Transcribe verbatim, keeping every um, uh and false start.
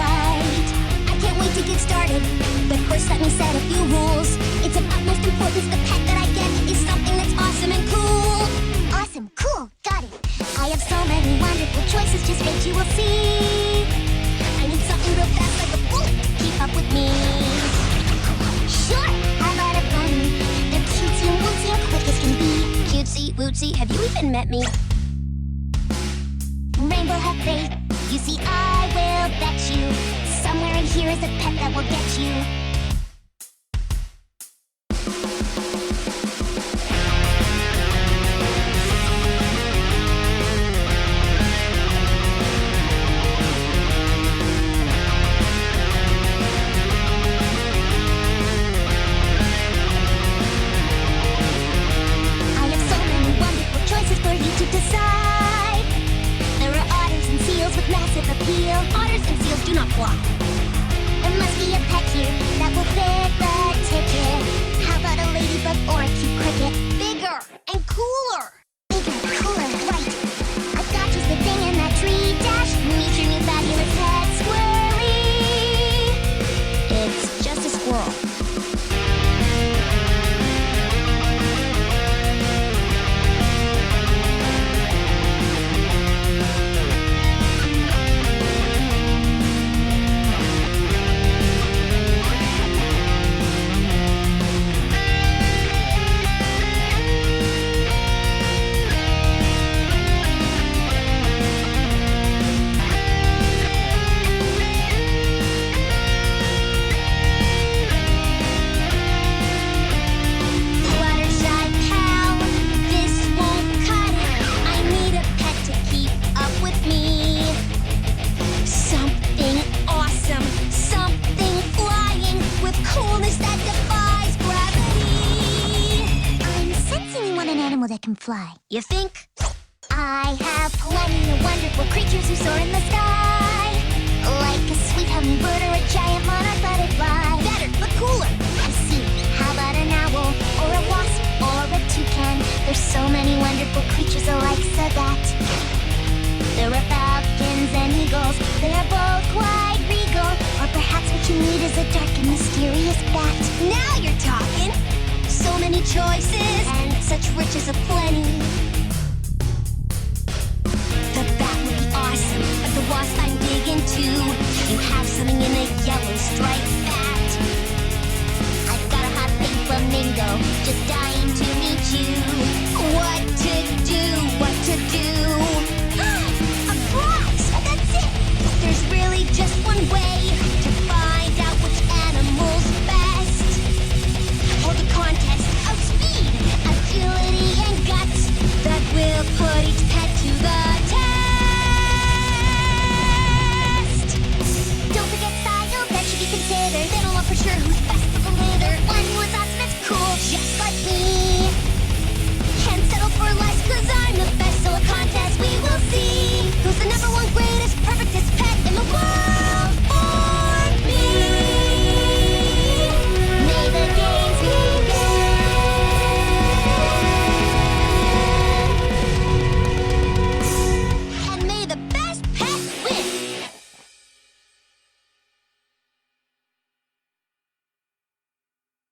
right. I can't wait to get started, but first let me set a few rules. It's of utmost importance the pet that I get is something that's awesome and cool. Awesome, cool, got it. I have so many wonderful choices, just wait you will see. I need something real fast like a bullet to keep up with me. Sure, how about a bunny? They're cutesy and wootsy and quick as can be. Cutesy, wootsy, have you even met me? Rainbow, have faith. You see, I will bet you somewhere in here is a pet that will get you. I have so many wonderful choices for you to decide. There are otters and seals with massive appeal. Otters and seals do not fly. There must be a pet here that will fit the ticket. How about a ladybug or a cute cricket? Bigger and cooler. Bigger, cooler, right. I've got just the thing in that tree dash. Meet your new fabulous pet, Squirrely. It's just a squirrel. Fluttershy pal, this won't cut it. I need a pet to keep up with me. Something awesome, something flying with coolness that defies gravity. I'm sensing you want an animal that can fly. You think? I have plenty of wonderful creatures who soar in the sky, like a sweet hummingbird or a giant monarch butterfly. Better, but cooler. I see. How about an owl or a wasp or a toucan? There's so many wonderful creatures alike, so that there are falcons and eagles. They are both quite regal. Or perhaps what you need is a dark and mysterious bat. Now you're talking. So many choices and such riches aplenty. The bat would be awesome, but the wasp I'm big into. You have something in a yellow striped bat. I've got a hot pink flamingo, just dive